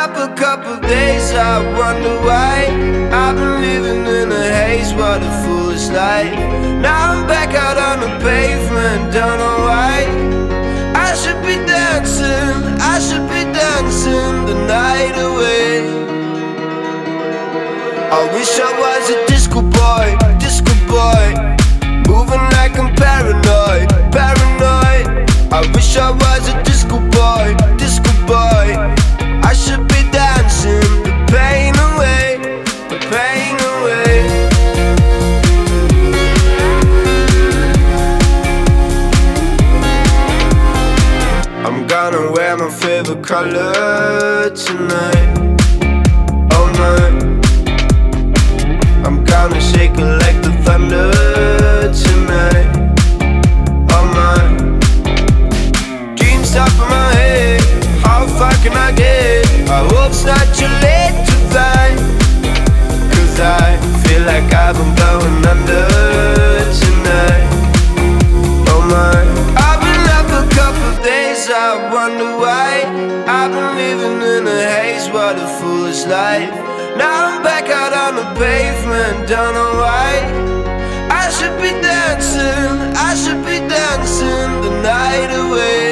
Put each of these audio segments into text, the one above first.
up a couple days, I wonder why I've been living in a haze, what a foolish life. Now I'm back out on the pavement, don't know why. I should be dancing, I should be dancing the night away. I wish I was a disco boy, moving like I'm paranoid, paranoid. I wish I was a disco boy, I should be dancing the pain away, the pain away. I'm gonna wear my favorite color tonight, all night. I'm gonna shake it like the thunder tonight, all night. Dreams top of my head, how far can I get? I hope it's not too late to fly, 'cause I feel like I've been going under tonight, oh my. I've been up a couple days, I wonder why I've been living in a haze, what a foolish life. Now I'm back out on the pavement, don't know why. I should be dancing, I should be dancing the night away.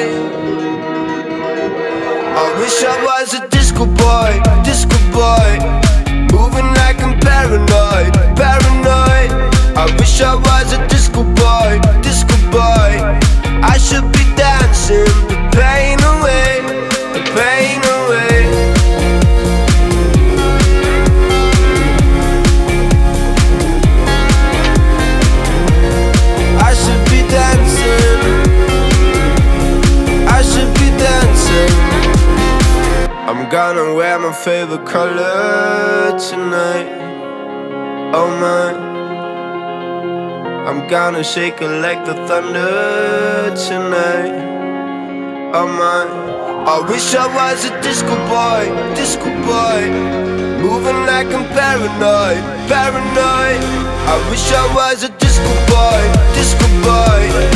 I wish I was a disco boy, moving like I'm paranoid, paranoid. I wish I was a disco boy, I should be dancing the pain away, the pain away. I should be dancing, I should be dancing. I'm gonna wear my favorite color tonight, oh my. I'm gonna shake it like the thunder tonight, oh my. I wish I was a disco boy, moving like I'm paranoid, paranoid. I wish I was a disco boy,